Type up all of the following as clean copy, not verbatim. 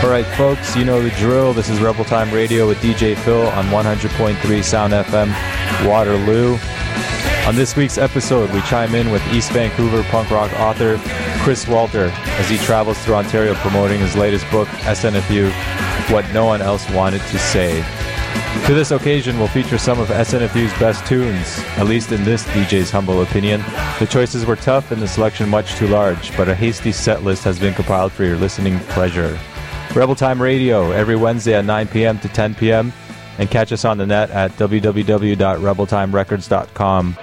Alright folks, you know the drill. This is Rebel Time Radio with DJ Phil on 100.3 Sound FM, Waterloo. On this week's episode, we chime in with East Vancouver punk rock author Chris Walter as he travels through Ontario promoting his latest book, SNFU, What No One Else Wanted to Say. To this occasion, we'll feature some of SNFU's best tunes, at least in this DJ's humble opinion. The choices were tough and the selection much too large, but a hasty set list has been compiled for your listening pleasure. Rebel Time Radio, every Wednesday at 9 p.m. to 10 p.m. And catch us on the net at www.rebeltimerecords.com.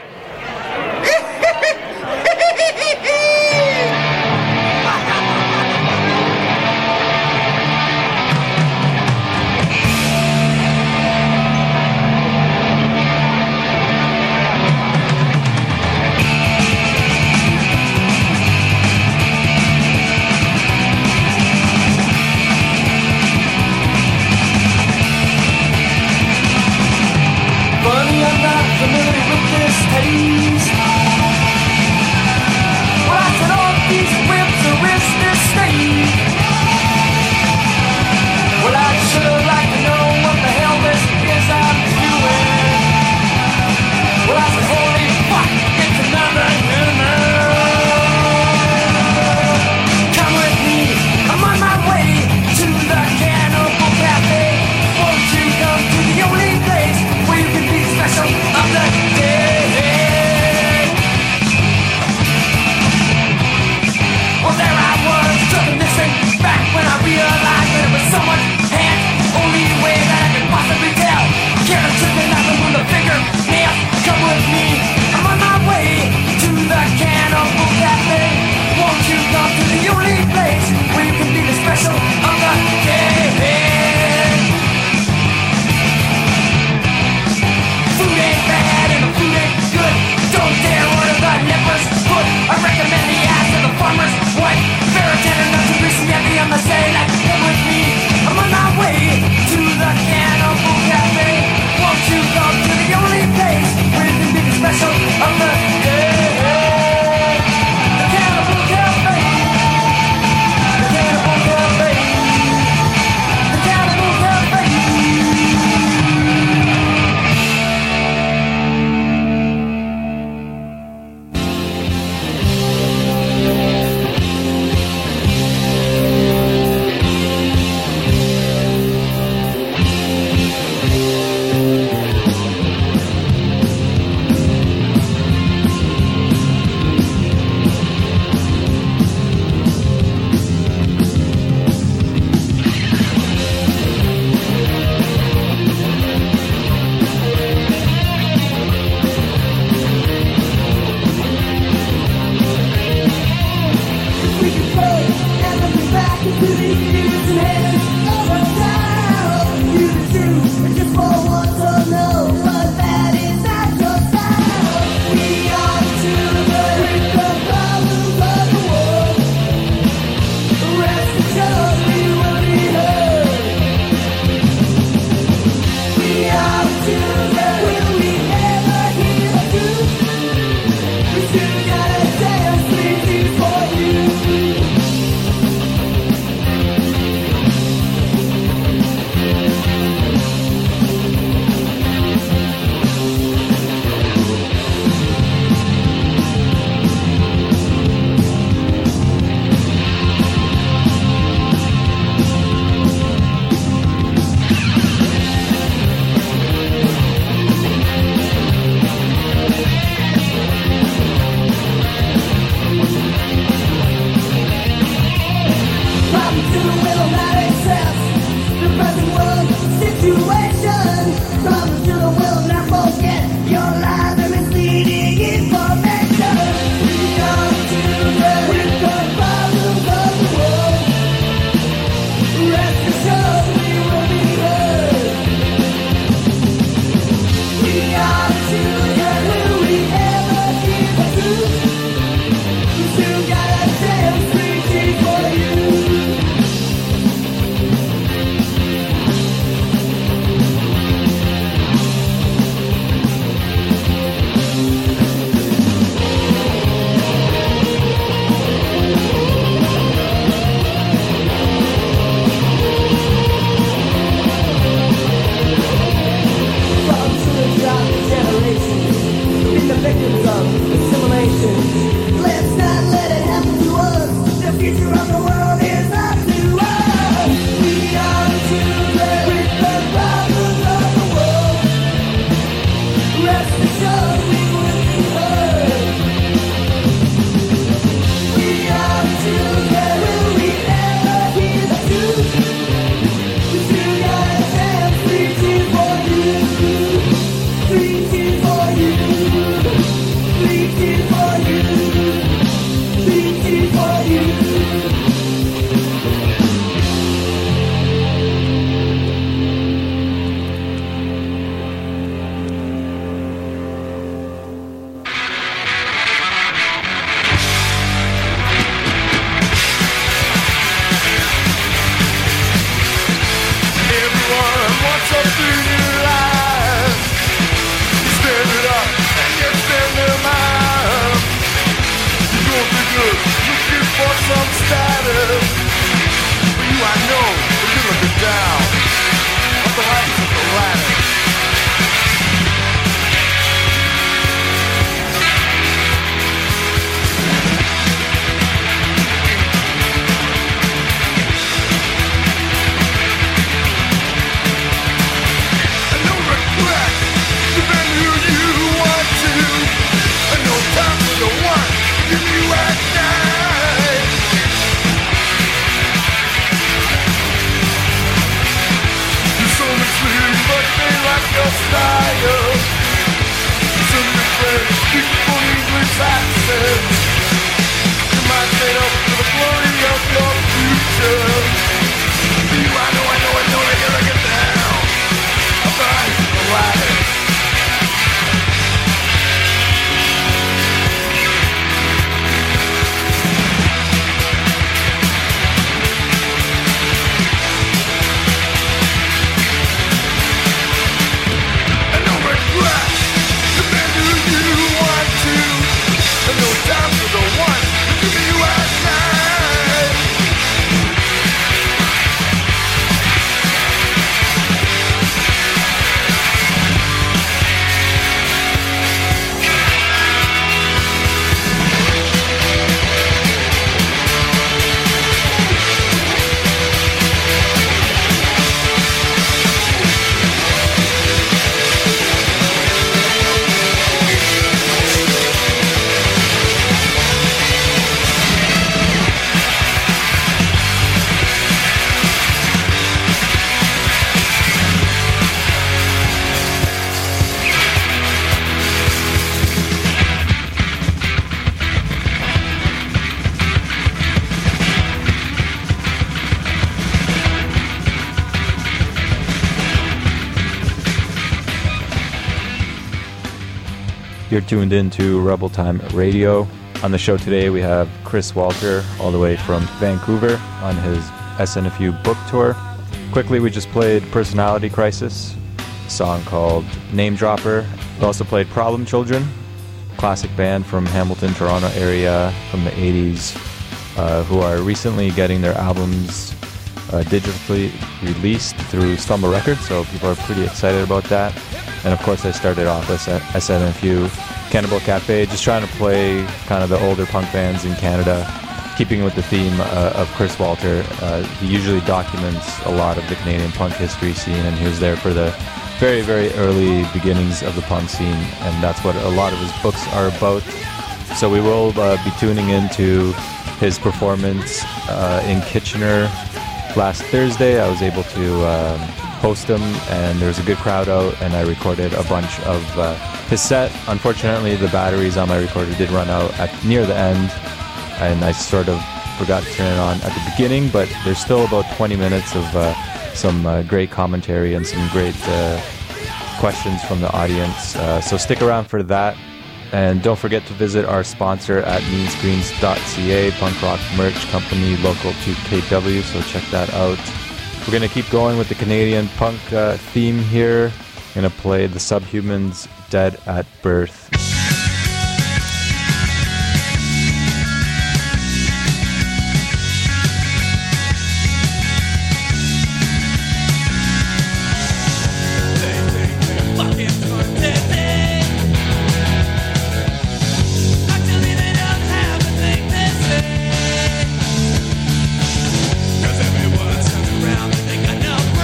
You're tuned in to Rebel Time Radio. On the show today, we have Chris Walter, all the way from Vancouver, on his SNFU book tour. Quickly, we just played Personality Crisis, a song called Name Dropper. We also played Problem Children, classic band from Hamilton, Toronto area from the 80s, who are recently getting their albums digitally released through Stumble Records, so people are pretty excited about that. And of course, I started off with SNFU, Cannibal Cafe, just trying to play kind of the older punk bands in Canada, keeping with the theme of Chris Walter. He usually documents a lot of the Canadian punk history scene, and he was there for the very, very early beginnings of the punk scene, and that's what a lot of his books are about. So we will be tuning into his performance in Kitchener last Thursday. I was able to host him, and there was a good crowd out, and I recorded a bunch of his set. Unfortunately, the batteries on my recorder did run out near the end, and I sort of forgot to turn it on at the beginning, but there's still about 20 minutes of some great commentary and some great questions from the audience. So stick around for that. And don't forget to visit our sponsor at meanscreens.ca, punk rock merch company local to KW, so check that out. We're going to keep going with the Canadian punk theme here. I'm going to play the Subhumans, Dead at Birth.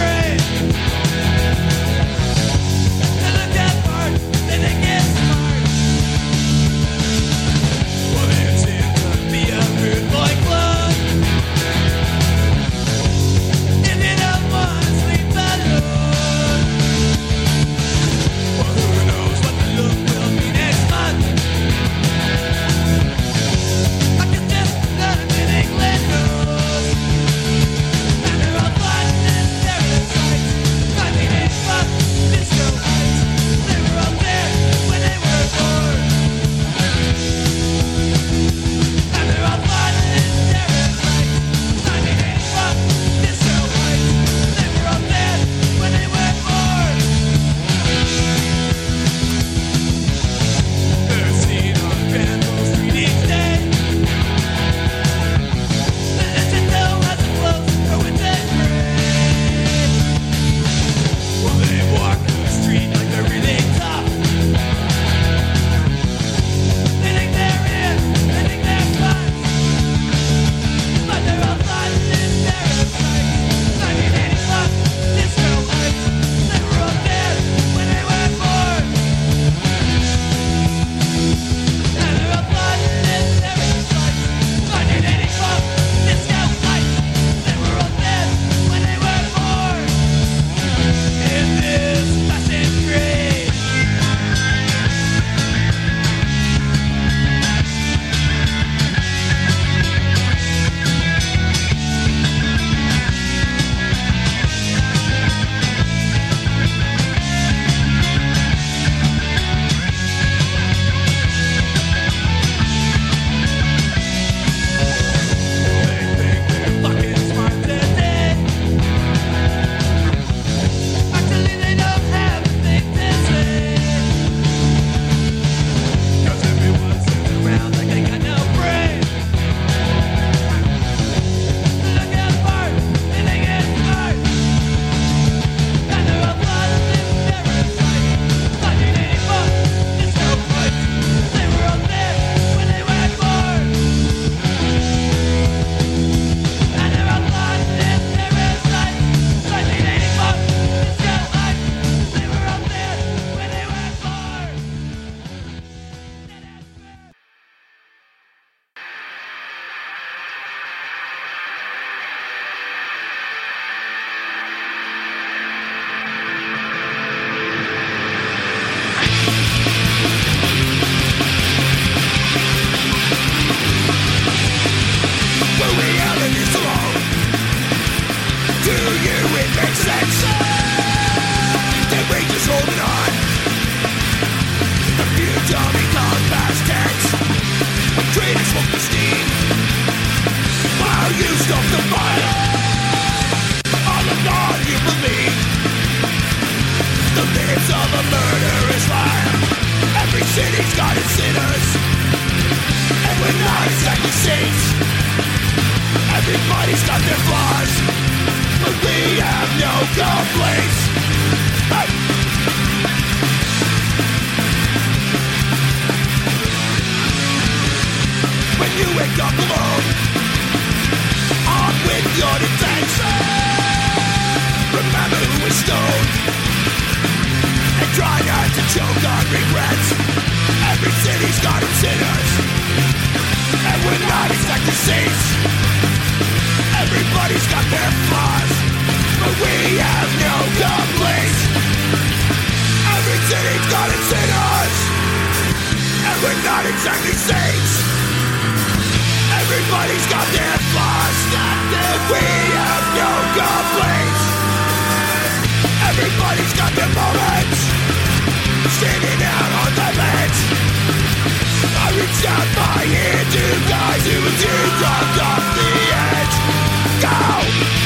Smart, then they get smart. minutes of a murderous fire. Every city's got its sinners, and we're not exactly saints. Everybody's got their flaws, but we have no complaints. Hey! When you wake up alone, on with your intentions, remember who was stoned, and try not to choke on regrets. Every city's got its sinners, and we're not exactly saints. Everybody's got their flaws, but we have no complaints. Every city's got its sinners, and we're not exactly saints. Everybody's got their flaws, and we have no complaints. Everybody's got their moments, standing out on the ledge. I reached out my hand to guys who were too drunk off the edge. Go!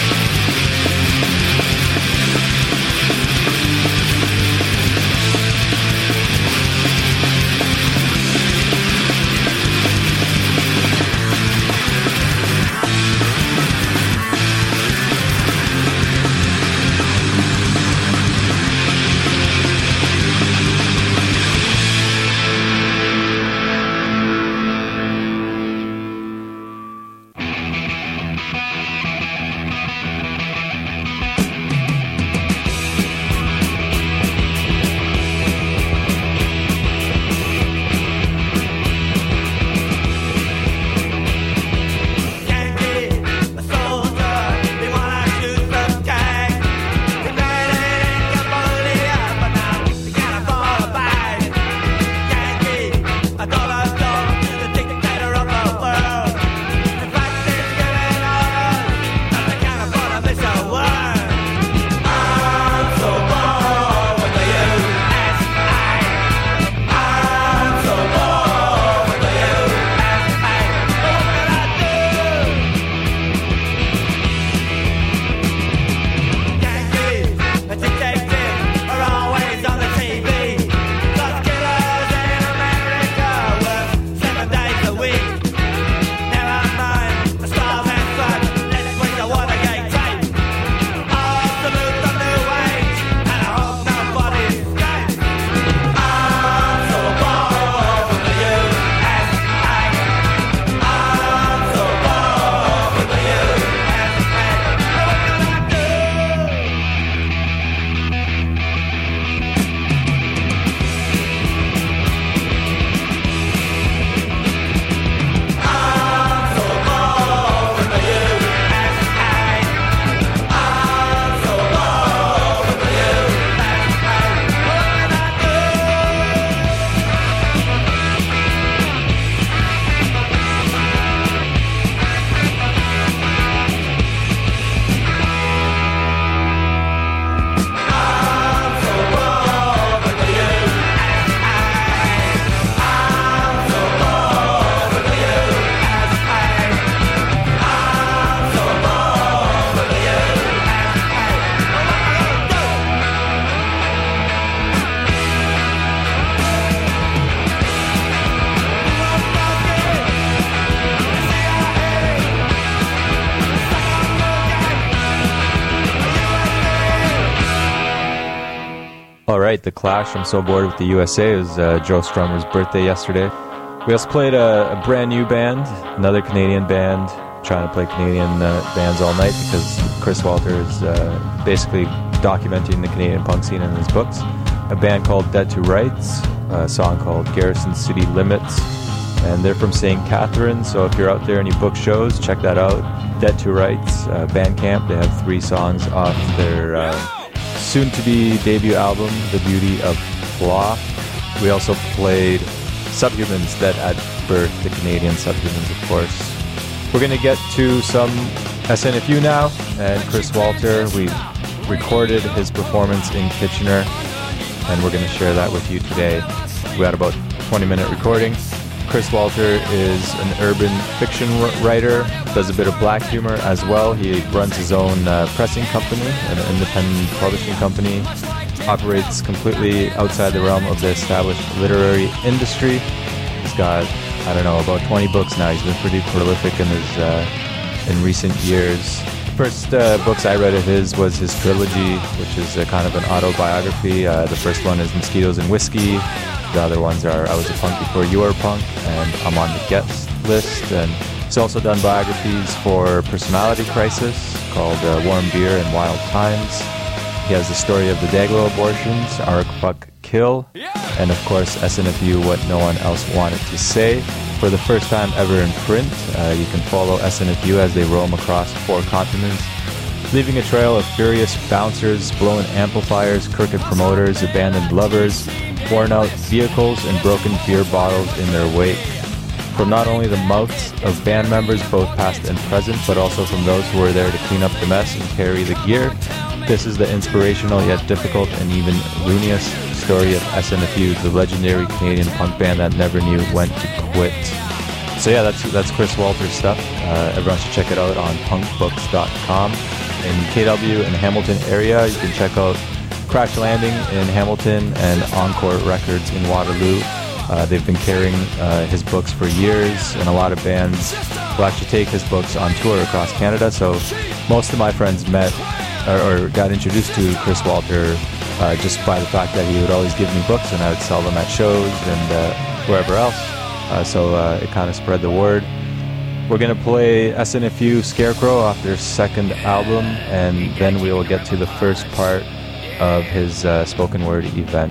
Right, The Clash, I'm So Bored with the USA. It was Joe Strummer's birthday yesterday. We also played a brand new band, another Canadian band, trying to play Canadian bands all night because Chris Walter is basically documenting the Canadian punk scene in his books. A band called Dead to Rights, a song called Garrison City Limits, and they're from St. Catharines, so if you're out there and you book shows, check that out. Dead to Rights, Bandcamp. They have 3 songs off their soon-to-be debut album, The Beauty of Flaw. We also played Subhumans, Dead at Birth, the Canadian Subhumans, of course. We're going to get to some SNFU now, and Chris Walter, we recorded his performance in Kitchener, and we're going to share that with you today. We had about 20-minute recording. Chris Walter is an urban fiction writer, does a bit of black humor as well. He runs his own pressing company, an independent publishing company. operates completely outside the realm of the established literary industry. He's got, I don't know, about 20 books now. He's been pretty prolific in recent years. The first books I read of his was his trilogy, which is a kind of an autobiography. The first one is Mosquitoes and Whiskey. The other ones are I Was a Punk Before You Were a Punk and I'm on the Guest List. And he's also done biographies for Personality Crisis called Warm Beer and Wild Times. He has the story of the Dayglow abortions, Arc Fuck Kill, and of course SNFU, What No One Else Wanted to Say. For the first time ever in print, you can follow SNFU as they roam across 4 continents, leaving a trail of furious bouncers, blown amplifiers, crooked promoters, abandoned lovers, worn out vehicles, and broken beer bottles in their wake. From not only the mouths of band members, both past and present, but also from those who were there to clean up the mess and carry the gear, this is the inspirational yet difficult and even ruinous story of SNFU, the legendary Canadian punk band that never knew when to quit. So yeah, that's Chris Walter's stuff. Everyone should check it out on punkbooks.com. In KW and Hamilton area, you can check out Crash Landing in Hamilton and Encore Records in Waterloo. They've been carrying his books for years, and a lot of bands will actually take his books on tour across Canada. So most of my friends met or got introduced to Chris Walter just by the fact that he would always give me books and I would sell them at shows and wherever else. So it kind of spread the word. We're going to play SNFU Scarecrow off their second album, and then we will get to the first part of his spoken word event.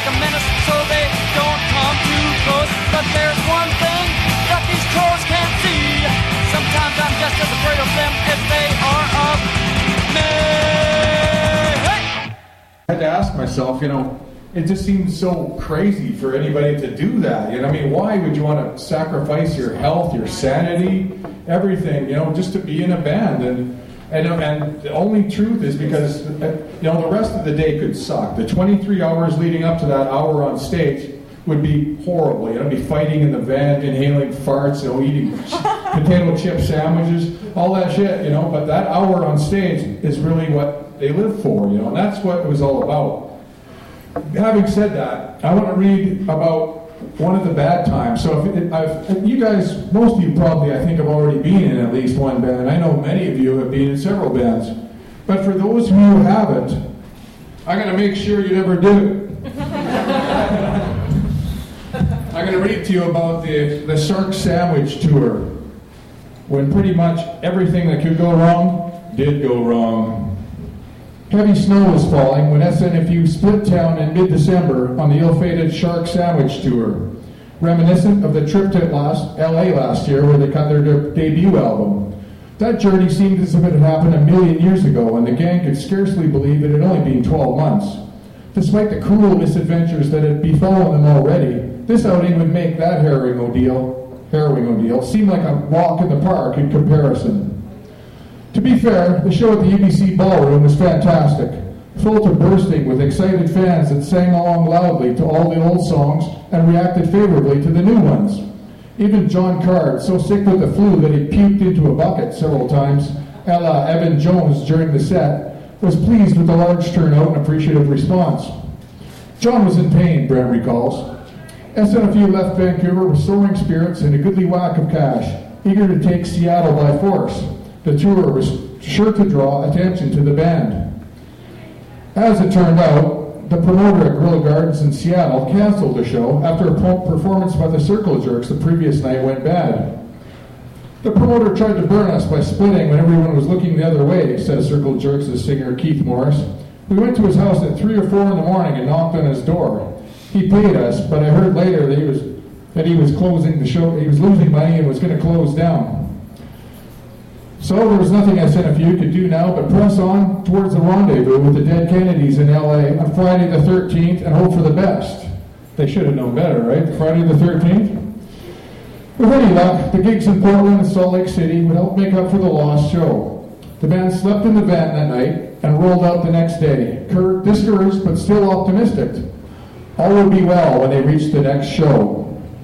a menace, so they don't come too close. But there's one thing that these crows can't see. Sometimes I'm just as afraid of them as they are of me. Hey! I had to ask myself, it just seems so crazy for anybody to do that. Why would you want to sacrifice your health, your sanity, everything, just to be in a band? And the only truth is because, the rest of the day could suck. The 23 hours leading up to that hour on stage would be horrible. Be fighting in the van, inhaling farts, eating potato chip sandwiches, all that shit, But that hour on stage is really what they live for, and that's what it was all about. Having said that, I want to read about one of the bad times. So if you guys, most of you probably, I think, have already been in at least one band. I know many of you have been in several bands. But for those of you who haven't, I'm going to make sure you never do it. I'm going to read to you about the Shark Sandwich Tour, when pretty much everything that could go wrong did go wrong. Heavy snow was falling when SNFU split town in mid-December on the ill-fated Shark Sandwich Tour, reminiscent of the trip to LA last year where they cut their debut album. That journey seemed as if it had happened a million years ago, and the gang could scarcely believe it had only been 12 months. Despite the cruel misadventures that had befallen them already, this outing would make that harrowing ordeal seem like a walk in the park in comparison. To be fair, the show at the UBC Ballroom was fantastic, full to bursting with excited fans that sang along loudly to all the old songs and reacted favorably to the new ones. Even John Card, so sick with the flu that he puked into a bucket several times, a la Evan Jones during the set, was pleased with the large turnout and appreciative response. John was in pain, Brent recalls. SNFU left Vancouver with soaring spirits and a goodly whack of cash, eager to take Seattle by force. The tour was sure to draw attention to the band. As it turned out, the promoter at Guerrilla Gardens in Seattle canceled the show after a performance by the Circle Jerks the previous night went bad. The promoter tried to burn us by splitting when everyone was looking the other way, says Circle Jerks' singer Keith Morris. We went to his house at 3 or 4 in the morning and knocked on his door. He paid us, but I heard later that he was closing the show. He was losing money and was going to close down. So there was nothing SNFU could do now but press on towards the rendezvous with the Dead Kennedys in LA on Friday the 13th and hope for the best. They should have known better, right? Friday the 13th? With any luck, the gigs in Portland and Salt Lake City would help make up for the lost show. The band slept in the van that night and rolled out the next day, discouraged but still optimistic. All would be well when they reached the next show.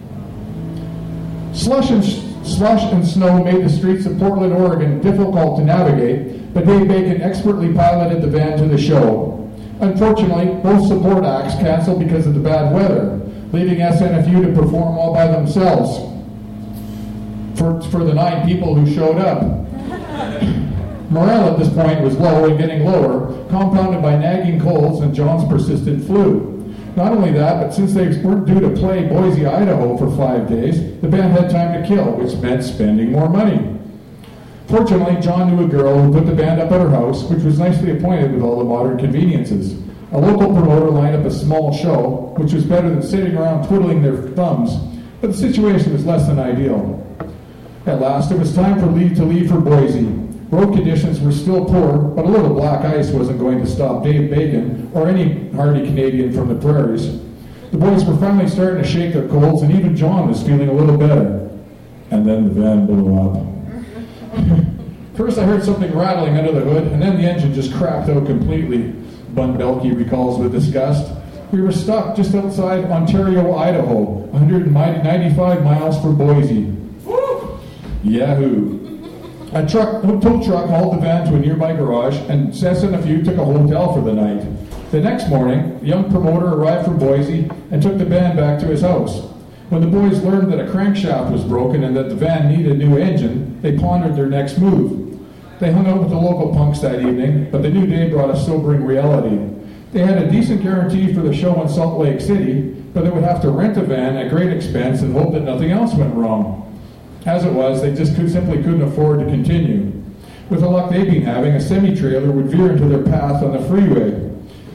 Slush and snow made the streets of Portland, Oregon difficult to navigate, but Dave Bacon expertly piloted the van to the show. Unfortunately, both support acts canceled because of the bad weather, leaving SNFU to perform all by themselves for the 9 people who showed up. Morale at this point was low and getting lower, compounded by nagging colds and John's persistent flu. Not only that, but since they weren't due to play Boise, Idaho for 5 days, the band had time to kill, which meant spending more money. Fortunately, John knew a girl who put the band up at her house, which was nicely appointed with all the modern conveniences. A local promoter lined up a small show, which was better than sitting around twiddling their thumbs, but the situation was less than ideal. At last, it was time to leave for Boise. Road conditions were still poor, but a little black ice wasn't going to stop Dave Bacon or any hardy Canadian from the prairies. The boys were finally starting to shake their colds, and even John was feeling a little better. And then the van blew up. First I heard something rattling under the hood, and then the engine just crapped out completely, Bun Belke recalls with disgust. We were stuck just outside Ontario, Idaho, 195 miles from Boise. Woo! Yahoo! A tow truck hauled the van to a nearby garage, and SNFU took a hotel for the night. The next morning, the young promoter arrived from Boise and took the band back to his house. When the boys learned that a crankshaft was broken and that the van needed a new engine, they pondered their next move. They hung out with the local punks that evening, but the new day brought a sobering reality. They had a decent guarantee for the show in Salt Lake City, but they would have to rent a van at great expense and hope that nothing else went wrong. As it was, they just simply couldn't afford to continue. With the luck they'd been having, a semi-trailer would veer into their path on the freeway.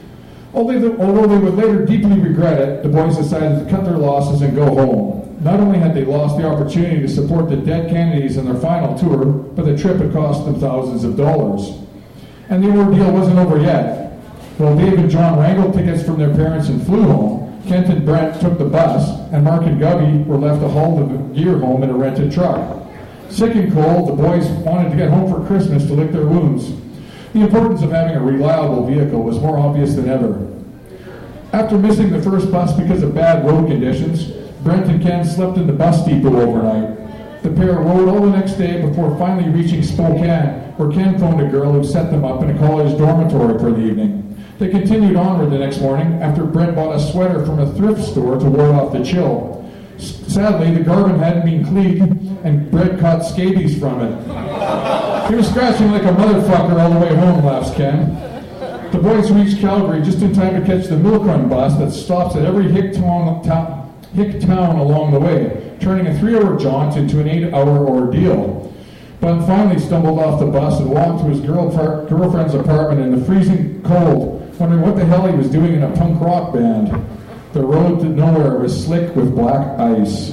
Although they would later deeply regret it, the boys decided to cut their losses and go home. Not only had they lost the opportunity to support the Dead Kennedys in their final tour, but the trip had cost them thousands of dollars. And the ordeal wasn't over yet. While Dave and John wrangled tickets from their parents and flew home, Kent and Brent took the bus, and Mark and Gubby were left to haul the gear home in a rented truck. Sick and cold, the boys wanted to get home for Christmas to lick their wounds. The importance of having a reliable vehicle was more obvious than ever. After missing the first bus because of bad road conditions, Brent and Ken slept in the bus depot overnight. The pair rode all the next day before finally reaching Spokane, where Ken phoned a girl who set them up in a college dormitory for the evening. They continued onward the next morning after Brent bought a sweater from a thrift store to ward off the chill. Sadly, the garment hadn't been cleaned, and Brent caught scabies from it. He was scratching like a motherfucker all the way home, laughs Ken. The boys reached Calgary just in time to catch the milk run bus that stops at every hick town along the way, turning a 3-hour jaunt into an 8-hour ordeal. Bun finally stumbled off the bus and walked to his girlfriend's apartment in the freezing cold, wondering what the hell he was doing in a punk rock band. The road to nowhere was slick with black ice.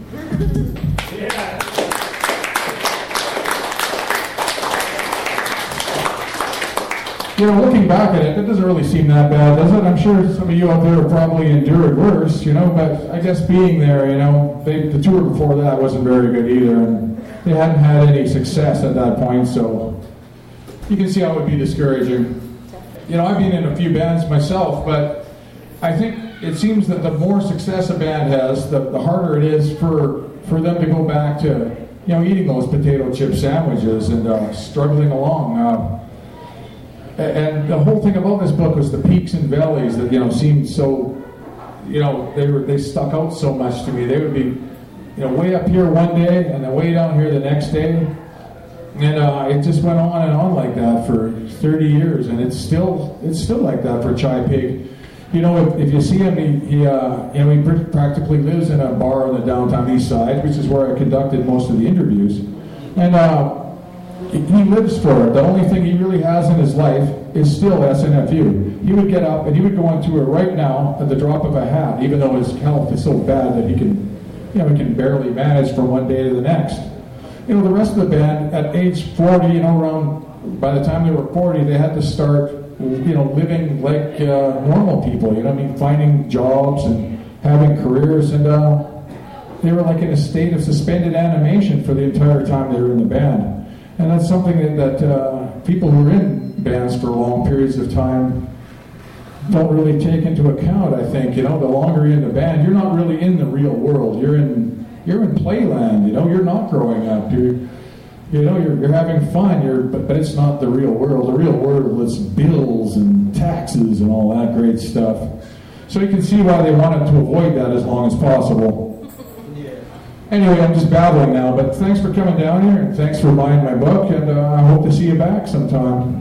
You know, looking back at it, that doesn't really seem that bad, does it? I'm sure some of you out there have probably endured worse, you know, but I guess being there, you know, the tour before that wasn't very good either, and they hadn't had any success at that point, so you can see how it would be discouraging. You know, I've been in a few bands myself, but I think it seems that the more success a band has, the harder it is for them to go back to, you know, eating those potato chip sandwiches and struggling along. And the whole thing about this book was the peaks and valleys that, you know, seemed so, you know, they stuck out so much to me. They would be, you know, way up here one day and then way down here the next day. And it just went on and on like that for 30 years, and it's still like that for Chai Pig. You know, if you see him, he practically lives in a bar on the downtown east side, which is where I conducted most of the interviews. And he lives for it. The only thing he really has in his life is still SNFU. He would get up and he would go on tour right now at the drop of a hat, even though his health is so bad that he can barely manage from one day to the next. You know, the rest of the band at age 40, you know, around by the time they were 40, they had to start, you know, living like normal people. You know what I mean? Finding jobs and having careers, and they were like in a state of suspended animation for the entire time they were in the band. And that's something that people who are in bands for long periods of time don't really take into account, I think. You know, the longer you're in the band, you're not really in the real world. You're in playland, you know, you're not growing up. You're having fun, but it's not the real world. The real world is bills and taxes and all that great stuff. So you can see why they wanted to avoid that as long as possible. Anyway, I'm just babbling now, but thanks for coming down here, and thanks for buying my book, and I hope to see you back sometime.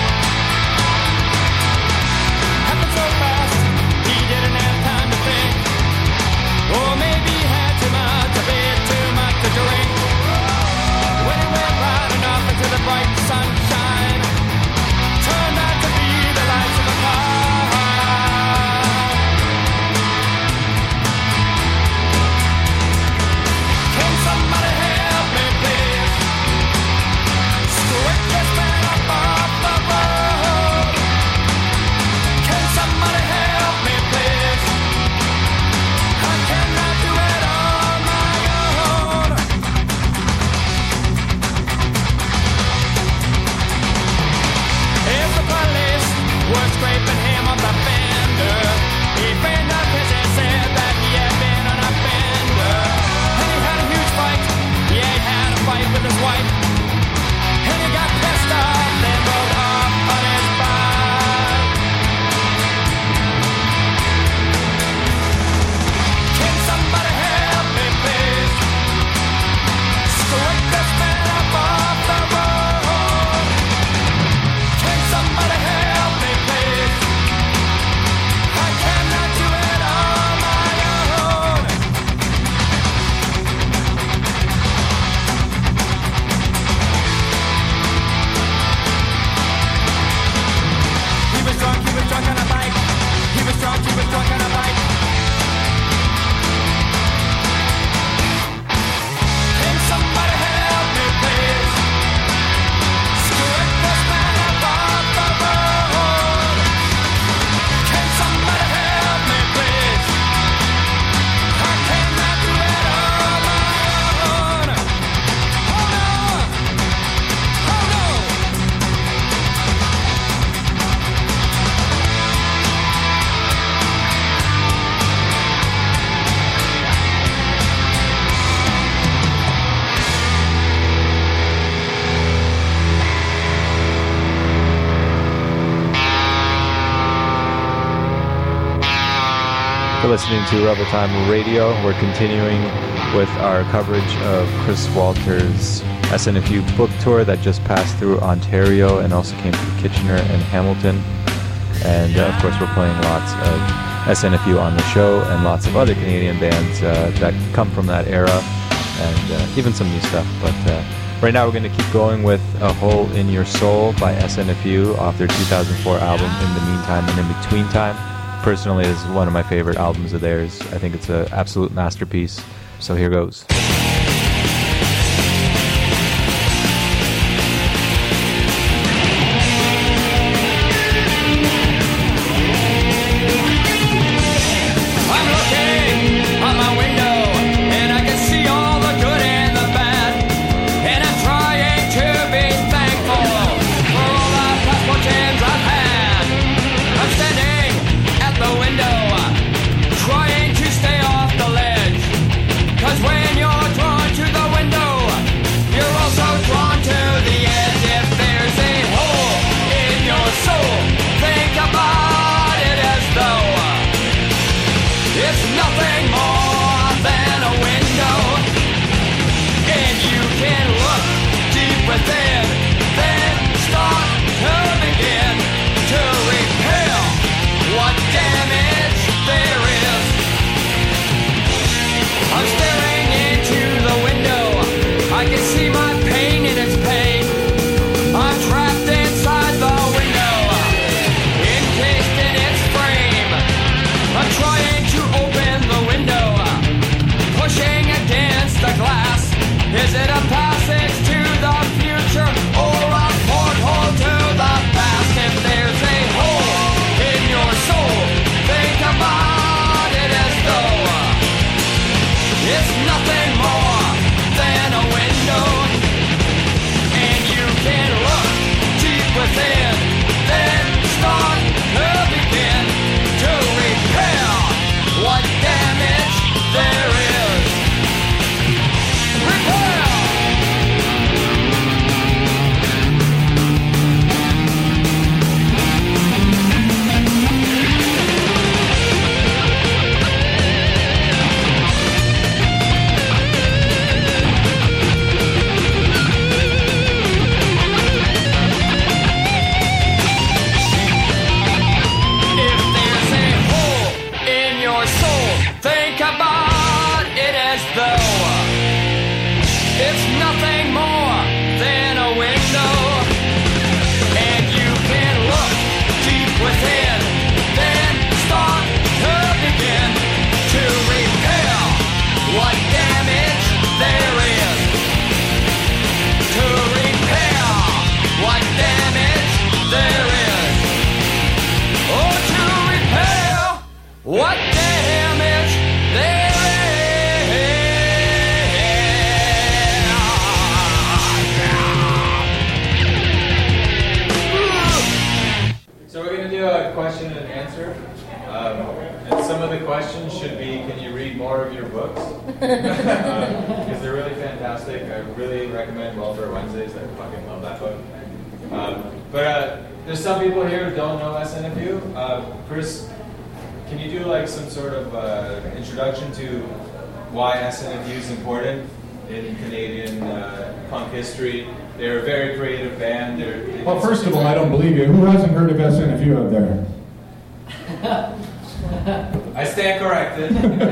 Happened so fast, he didn't have time to think. You're listening to Rebel Time Radio. We're continuing with our coverage of Chris Walter's SNFU book tour that just passed through Ontario and also came through Kitchener and Hamilton. And of course, we're playing lots of SNFU on the show and lots of other Canadian bands that come from that era, and even some new stuff. But right now we're going to keep going with A Hole in Your Soul by SNFU off their 2004 album In the Meantime and In Between Time. Personally, is one of my favorite albums of theirs. I think it's an absolute masterpiece. So here goes. Is it a passage to the future or a porthole to the past? If there's a hole in your soul, think about it as though it's nothing more than a window, and you can look deep within, then start to begin to repair what damage there is. What damage there is. So we're going to do a question and answer. And some of the questions should be, can you read more of your books? Because they're really fantastic. I really recommend Welfare Wednesdays. I fucking love that book. But there's some people here who don't know SNFU. Chris, can you do like some sort of introduction to why SNFU is important in Canadian punk history? They're a very creative band. Well, first of all, I don't believe you. Who hasn't heard of SNFU out there? I stand corrected.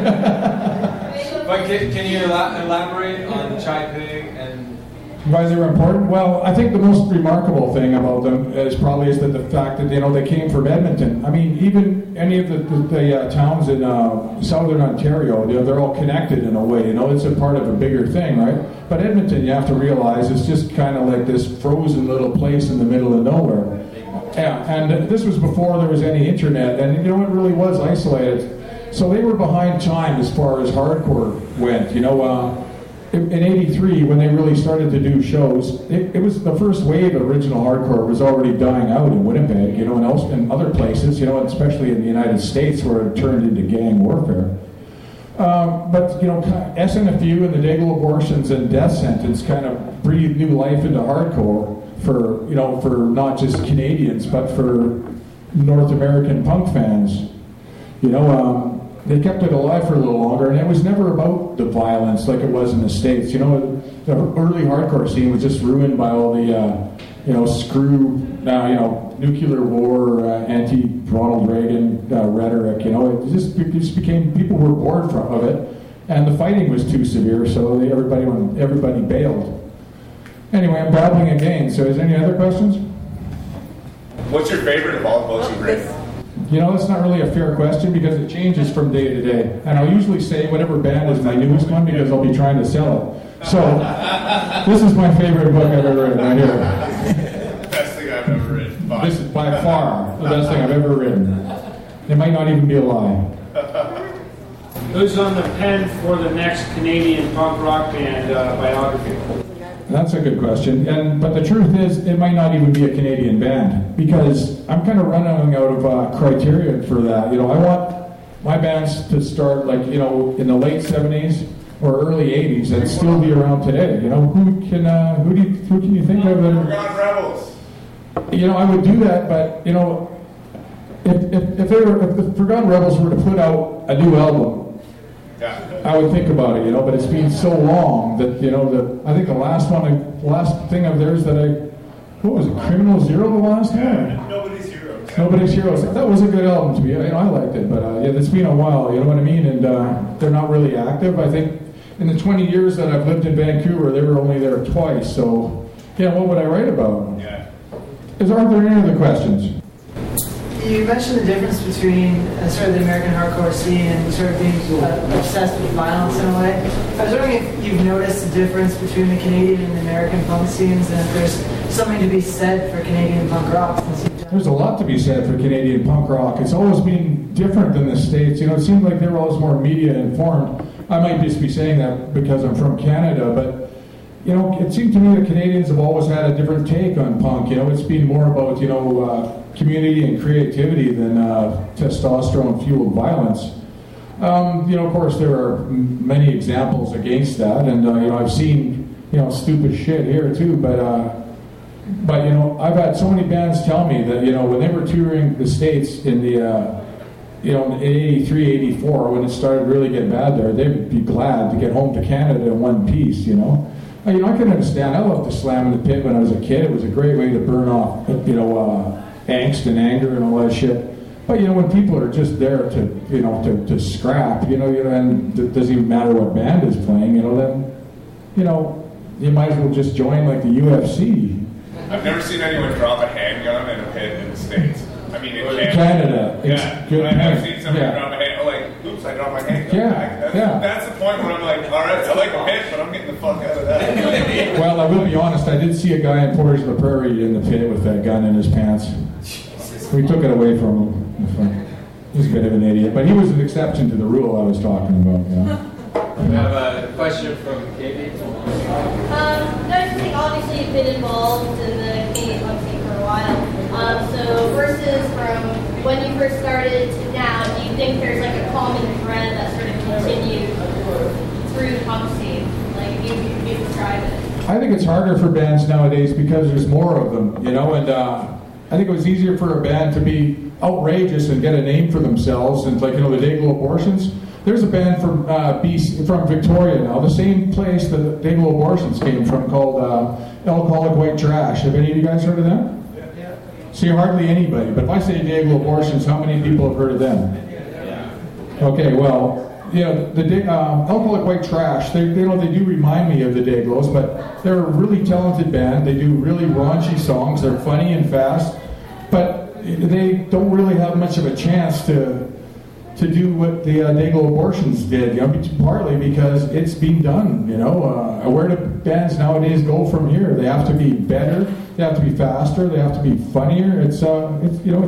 But can you elaborate on Chai Pig and why they were important? Well, I think the most remarkable thing about them is that the fact that they came from Edmonton. I mean, even any of the towns in southern Ontario, they're all connected in a way. It's a part of a bigger thing, right? But Edmonton, you have to realize, is just kind of like this frozen little place in the middle of nowhere. Yeah, and this was before there was any internet, and it really was isolated. So they were behind time as far as hardcore went. In '83, when they really started to do shows, it was the first wave of original hardcore was already dying out in Winnipeg, and other places, especially in the United States where it turned into gang warfare. But SNFU and the Dayglow Abortions and Death Sentence kind of breathed new life into hardcore for not just Canadians but for North American punk fans. they kept it alive for a little longer, and it was never about the violence like it was in the States. You know, the early hardcore scene was just ruined by all the, nuclear war, anti-Ronald Reagan rhetoric. You know, it just became, people were bored of it, and the fighting was too severe, so everybody bailed. Anyway, I'm babbling again, so is there any other questions? What's your favorite of all the books you've written? You know, that's not really a fair question because it changes from day to day. And I'll usually say whatever band is my newest one because I'll be trying to sell it. So, this is my favorite book I've ever written right here. Best thing I've ever written. This is by far the best thing I've ever written. It might not even be a lie. Who's on the pen for the next Canadian punk rock band biography? That's a good question. But the truth is, it might not even be a Canadian band because I'm kind of running out of criteria for that. You know, I want my bands to start in the late 70s or early 80s and still be around today. You know, who can you think of? Forgotten Rebels. You know, I would do that, but you know, if the Forgotten Rebels were to put out a new album, I would think about it, you know, but it's been so long that, you know, I think the last thing of theirs what was it, Criminal Zero the last time? Yeah, Nobody's Heroes. Nobody's Heroes. That was a good album to me. You know, I liked it, but it's been a while, you know what I mean? And they're not really active. I think in the 20 years that I've lived in Vancouver, they were only there twice, so, yeah, what would I write about? Yeah. Are there any other questions? You mentioned the difference between sort of the American hardcore scene and sort of being obsessed with violence in a way. I was wondering if you've noticed the difference between the Canadian and the American punk scenes, and if there's something to be said for Canadian punk rock. There's a lot to be said for Canadian punk rock. It's always been different than the States. You know, it seems like they were always more media informed. I might just be saying that because I'm from Canada, but you know, it seemed to me that Canadians have always had a different take on punk. You know, it's been more about, you know, community and creativity than testosterone-fueled violence. You know, of course, there are many examples against that, and you know, I've seen, you know, stupid shit here too. But you know, I've had so many bands tell me that, you know, when they were touring the States in the in 83, 84, when it started really getting bad there, they'd be glad to get home to Canada in one piece. You know, I can understand. I loved to slam in the pit when I was a kid. It was a great way to burn off, you know, angst and anger and all that shit. But you know, when people are just there to scrap, you know, and it doesn't even matter what band is playing, you know, then, you know, you might as well just join like the UFC. I've never seen anyone drop a handgun in a pit in the States. I mean, in Canada. Yeah, good I have seen somebody drop a handgun. Like, oops, I dropped my handgun. Yeah, that's the point where I'm like, all right, I like the pit, but I'm getting the fuck out of that. Well, I will be honest. I did see a guy in Portage la Prairie in the pit with that gun in his pants. We took it away from him. He's a bit of an idiot, but he was an exception to the rule I was talking about. You know? We have a question from Katie. Noticing obviously you've been involved in the Canadian punk scene for a while. So versus from when you first started to now, do you think there's like a common thread that sort of continues through the punk scene? Like if you describe it. I think it's harder for bands nowadays because there's more of them, you know, and I think it was easier for a band to be outrageous and get a name for themselves, and like, you know, the Dayglow Abortions. There's a band from from Victoria now, the same place that the Dayglow Abortions came from, called Alcoholic White Trash. Have any of you guys heard of them? Yeah. See, hardly anybody. But if I say Dayglow Abortions, how many people have heard of them? Yeah. Okay, well, you know, the Alcoholic White Trash, they do remind me of the Dayglows, but they're a really talented band. They do really raunchy songs. They're funny and fast, but they don't really have much of a chance to do what the Dayglow Abortions did, you know, partly because it's been done, you know. Where do bands nowadays go from here? They have to be better, they have to be faster, they have to be funnier. It's tough.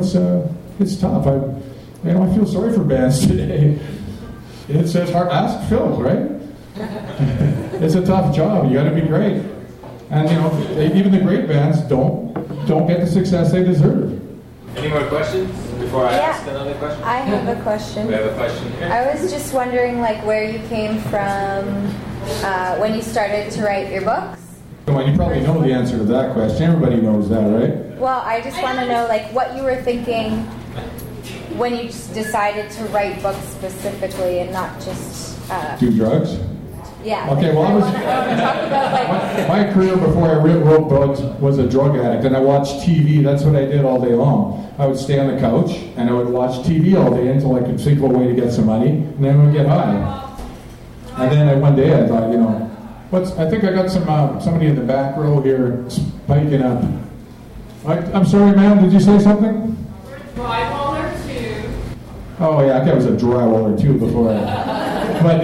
I feel sorry for bands today. It's hard. Ask Phil, right? It's a tough job. You got to be great, and you know, even the great bands don't get the success they deserve. Any more questions before I ask another question? I have a question. We have a question here. I was just wondering, like, where you came from when you started to write your books. Well, you probably know the answer to that question. Everybody knows that, right? Well, I just want to know, like, what you were thinking when you just decided to write books specifically and not just Do drugs? yeah. Okay, well, I was talk about like my career before I wrote books was a drug addict, and I watched TV. That's what I did all day long. I would stay on the couch and I would watch TV all day until I could think of a way to get some money, and then I would get high. And then one day I thought, I think I got somebody in the back row here spiking up. I'm sorry, ma'am. Did you say something? Drywaller too. Oh yeah, I was a drywaller too before. But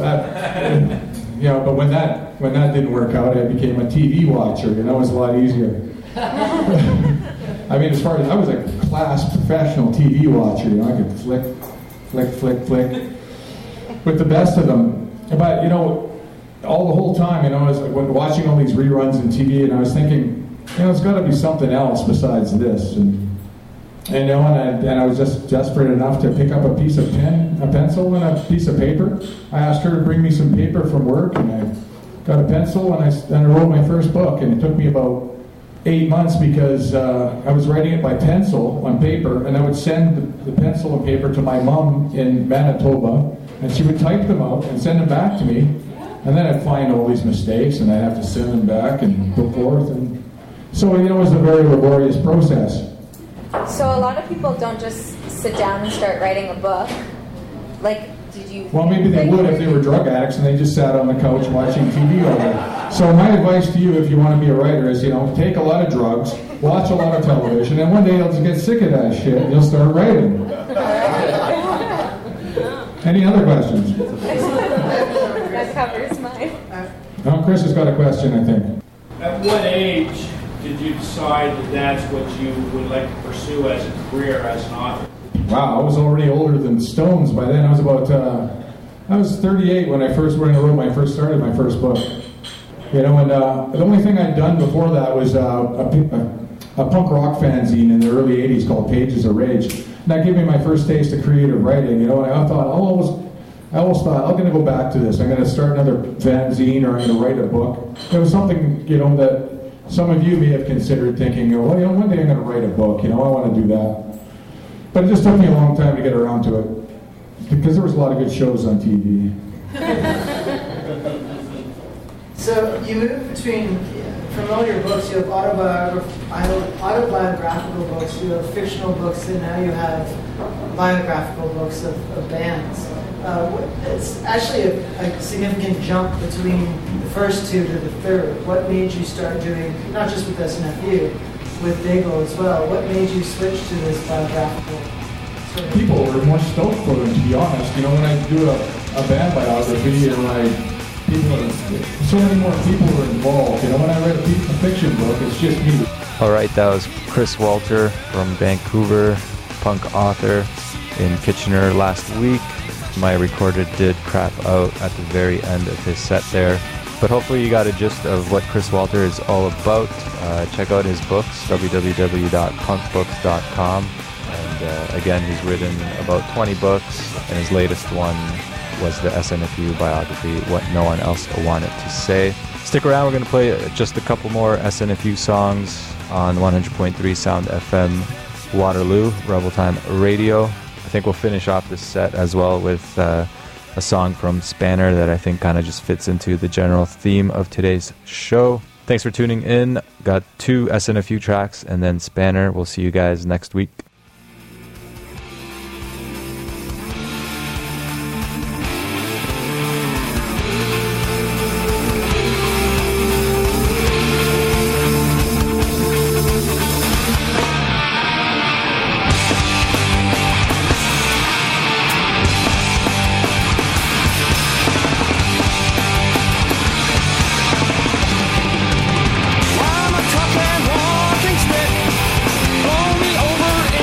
but when that didn't work out, I became a TV watcher. It was a lot easier. I mean, as far as I was a class professional TV watcher, I could flick with the best of them. But all the whole time, I was watching all these reruns in TV, and I was thinking, it's got to be something else besides this. And I was just desperate enough to pick up a piece of a pencil and a piece of paper. I asked her to bring me some paper from work, and I got a pencil, and I wrote my first book. And it took me about 8 months because I was writing it by pencil on paper, and I would send the pencil and paper to my mom in Manitoba, and she would type them out and send them back to me. And then I'd find all these mistakes, and I'd have to send them back and so forth. And so, it was a very laborious process. So a lot of people don't just sit down and start writing a book. Like, did you... Well, maybe they would if they were drug addicts and they just sat on the couch watching TV all day. So my advice to you, if you want to be a writer, is, take a lot of drugs, watch a lot of television, and one day you'll just get sick of that shit and you'll start writing. Any other questions? That covers mine. Chris has got a question, I think. At what age did you decide that that's what you would like to pursue as a career as an author? Wow, I was already older than Stones by then. I was 38 when I first started my first book. And the only thing I'd done before that was a punk rock fanzine in the early 80s called Pages of Rage. And that gave me my first taste of creative writing, and I thought, I always thought, I'm going to go back to this. I'm going to start another fanzine, or I'm going to write a book. It was something, that some of you may have considered thinking, one day I'm going to write a book, I want to do that. But it just took me a long time to get around to it, because there was a lot of good shows on TV. So you move between, from all your books, you have autobiographical books, you have fictional books, and now you have biographical books of bands. It's actually a significant jump between the first two to the third. What made you start doing, not just with SNFU, with Dago as well, what made you switch to this biographical sort of... People were more stoked for them, to be honest. When I do a band biography, so many more people were involved. When I read a fiction book, it's just me. All right, that was Chris Walter from Vancouver, punk author in Kitchener last week. My recorder did crap out at the very end of his set there. But hopefully you got a gist of what Chris Walter is all about. Check out his books, www.punkbooks.com. And again, he's written about 20 books, and his latest one was the SNFU biography, What No One Else Wanted to Say. Stick around, we're going to play just a couple more SNFU songs on 100.3 Sound FM Waterloo, Rebel Time Radio. I think we'll finish off this set as well with a song from Spanner that I think kind of just fits into the general theme of today's show. Thanks for tuning in. Got 2 SNFU tracks and then Spanner. We'll see you guys next week. I'm a tough and walking stick. Blow me over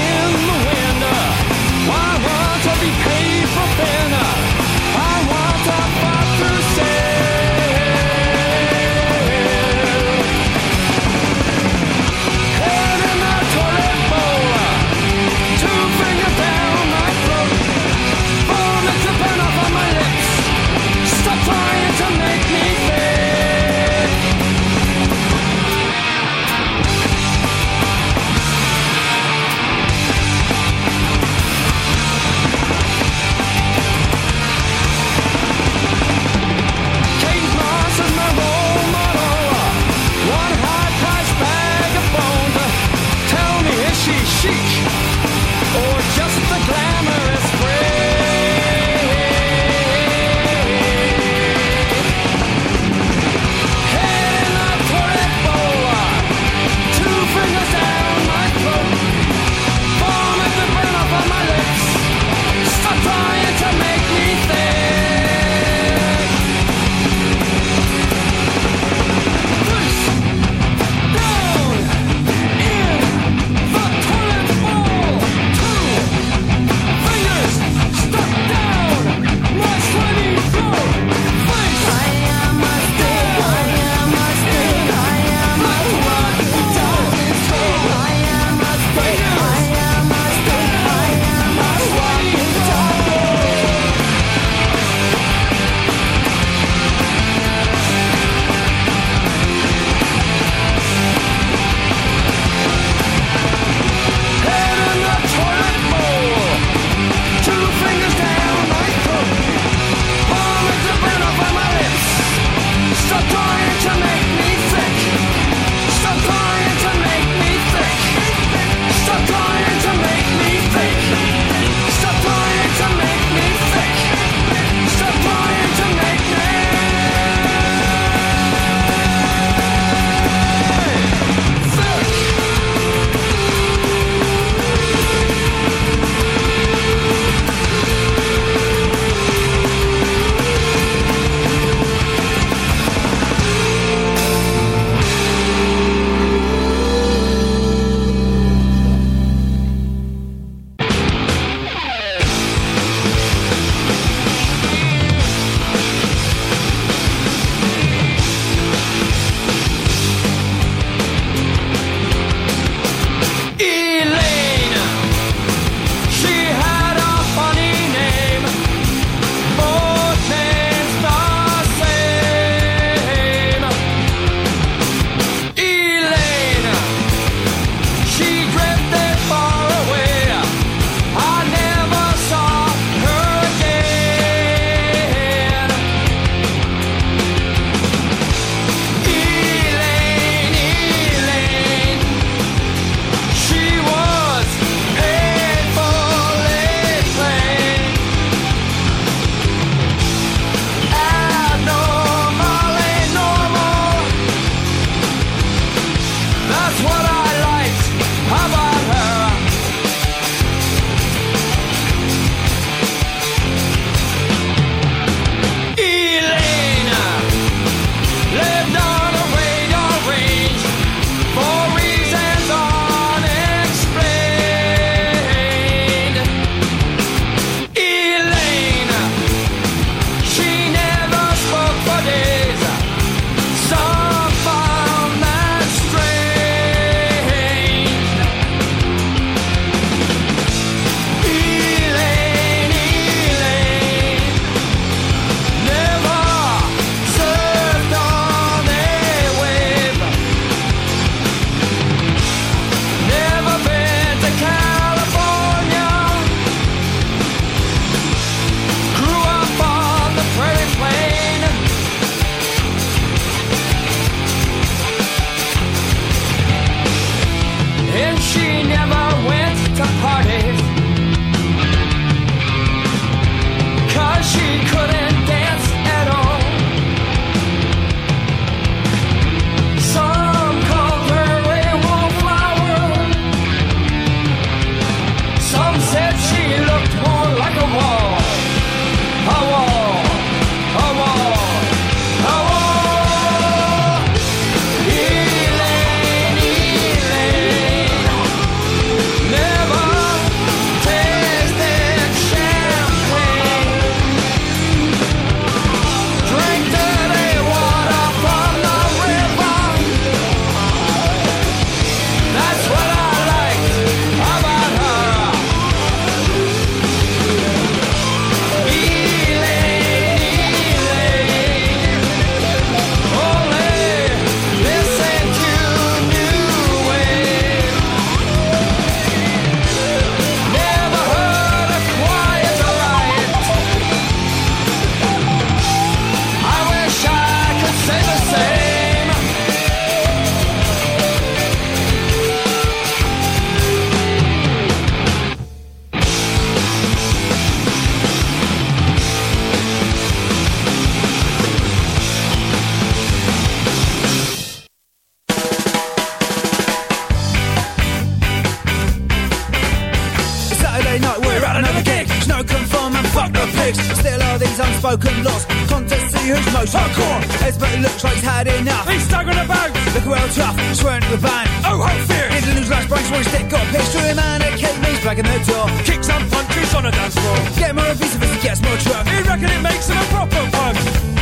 spoken lost. Contest, see who's most hardcore. Expert looks like he's had enough. He's staggering about. Look well tough, swearing to the band. Oh, how fierce. He's a loose last brace, one stick got pissed to him and a cake means back in the door. Kicks and punches on a dance floor. Get more abusive as he gets more drunk. You reckon it makes him a proper punk?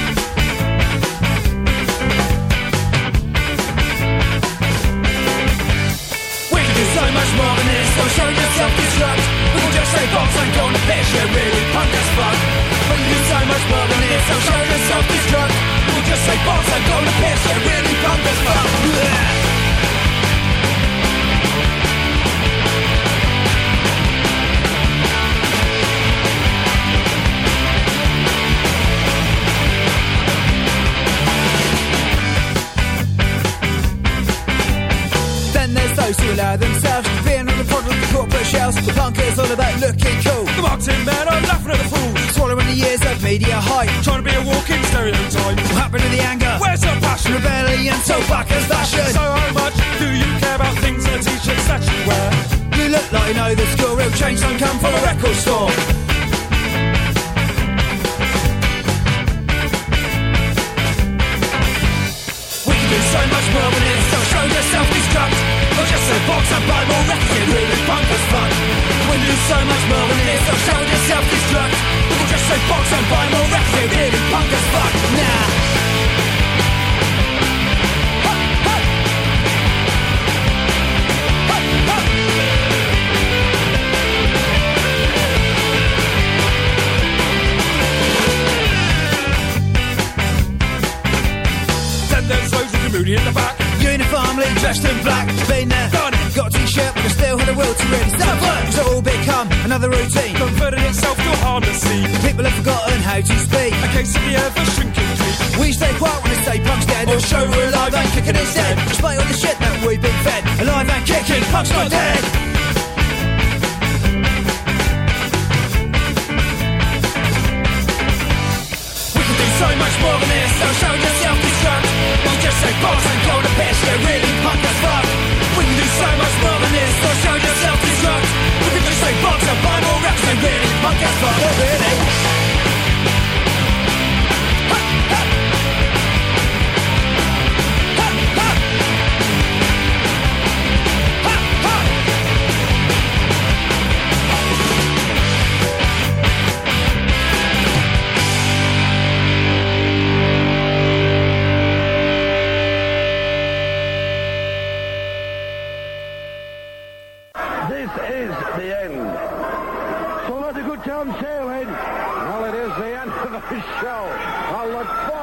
We can do so much more than this, so show yourself destruct. We can just say box and go on the pitch, you're really punk as fuck. We can do so much more than this, so show yourself destruct. We can just say box and go on the pitch, you're really punk as fuck. Those who allow themselves to be on the pod with the corporate shells. The punk is all about looking cool. The marketing men are laughing at the fools. Swallowing the years of media hype. Trying to be a walking stereotype. What happened to the anger? Where's the passion? Rebellion, so back as fashion. So how much do you care about things in a t-shirt that you wear? You look like you know the score. Real change don't come from a record store. We can do so much more than this, so show yourself destruct. Or just say box and buy more records, you're really punk as fuck. We can do so much more than this, so show yourself destruct. Or just say box and buy more records, you're really punk as fuck. Nah. Moody in the back, uniformly dressed in black, been there, done it, got a t-shirt but I still had a will to really step up. It's all become another routine, converted itself to a harmless scene. People have forgotten how to speak, a case of the ever shrinking tree. We stay quiet when they say punk's dead, or show we're alive and kicking instead. Despite all the shit that we've been fed, alive and kicking, punk's not dead. We can do so much more than this, so show yourself destruct. Don't just say box and go to pitch, they're really punk as fuck. We can do so much more than this, so show yourself destruct. We can just say box and buy more reps, they're really punk as fuck. Oh, really? Sailing. Well, it is the end of the show. I'll look forward